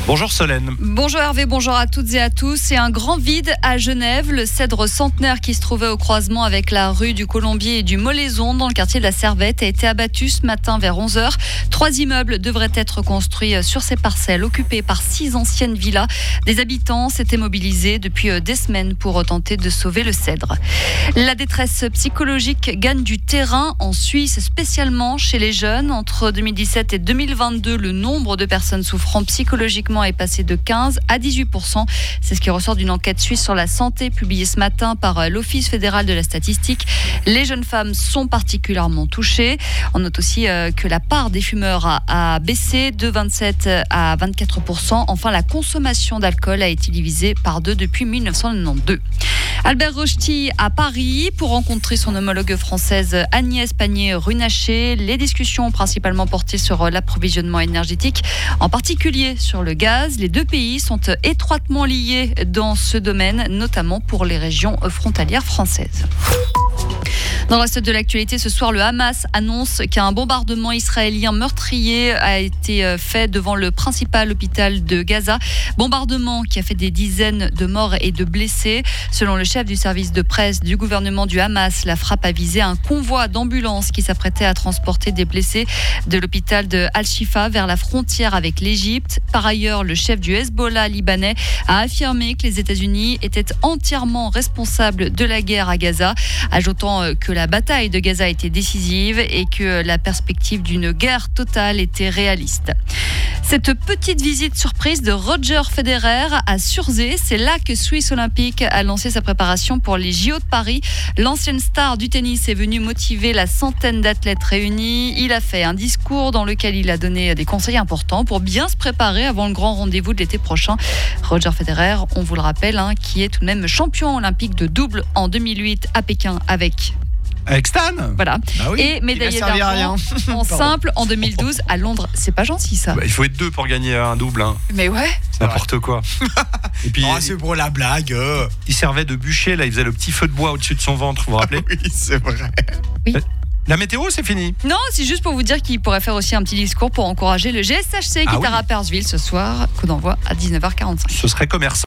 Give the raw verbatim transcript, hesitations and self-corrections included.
Bonjour Solène. Bonjour Hervé, bonjour à toutes et à tous. C'est un grand vide à Genève. Le cèdre centenaire qui se trouvait au croisement avec la rue du Colombier et du Molaison dans le quartier de la Servette a été abattu ce matin vers onze heures. Trois immeubles devraient être construits sur ces parcelles occupées par six anciennes villas. Des habitants s'étaient mobilisés depuis des semaines pour tenter de sauver le cèdre. La détresse psychologique gagne du terrain en Suisse, spécialement chez les jeunes. Entre deux mille dix-sept et deux mille vingt-deux, le nombre de personnes souffrant psychologiquement est passé de quinze à dix-huit pour cent. C'est ce qui ressort d'une enquête suisse sur la santé publiée ce matin par l'Office fédéral de la statistique. Les jeunes femmes sont particulièrement touchées. On note aussi que la part des fumeurs a, a baissé de vingt-sept à vingt-quatre pour cent. Enfin, la consommation d'alcool a été divisée par deux depuis mille neuf cent quatre-vingt-douze. Albert Rochety à Paris pour rencontrer son homologue française Agnès Pannier-Runacher. Les discussions ont principalement porté sur l'approvisionnement énergétique, en particulier sur le gaz. Les deux pays sont étroitement liés dans ce domaine, notamment pour les régions frontalières françaises. Dans le reste de l'actualité, ce soir, le Hamas annonce qu'un bombardement israélien meurtrier a été fait devant le principal hôpital de Gaza. Bombardement qui a fait des dizaines de morts et de blessés. Selon le chef du service de presse du gouvernement du Hamas, la frappe a visé un convoi d'ambulances qui s'apprêtait à transporter des blessés de l'hôpital de Al-Shifa vers la frontière avec l'Égypte. Par ailleurs, le chef du Hezbollah libanais a affirmé que les États-Unis étaient entièrement responsables de la guerre à Gaza, ajoutant que la bataille de Gaza était décisive et que la perspective d'une guerre totale était réaliste. Cette petite visite surprise de Roger Federer à Surzé, c'est là que Swiss Olympic a lancé sa préparation pour les J O de Paris. L'ancienne star du tennis est venue motiver la centaine d'athlètes réunis. Il a fait un discours dans lequel il a donné des conseils importants pour bien se préparer avant le grand rendez-vous de l'été prochain. Roger Federer, on vous le rappelle, hein, qui est tout de même champion olympique de double en deux mille huit à Pékin avec... Avec Stan. Voilà. Bah oui, et médaillé d'argent en simple en deux mille douze à Londres. C'est pas gentil ça. Bah, il faut être deux pour gagner un double. Hein. Mais ouais. C'est n'importe quoi. Et puis, oh, c'est pour la blague. Euh. Il servait de bûcher, là, il faisait le petit feu de bois au-dessus de son ventre, vous vous rappelez? Oui, c'est vrai. Oui. La météo, c'est fini? Non, c'est juste pour vous dire qu'il pourrait faire aussi un petit discours pour encourager le G S H C qui ah est oui. à Rapperswil ce soir. Coup d'envoi à dix-neuf heures quarante-cinq. Ce serait commerçant.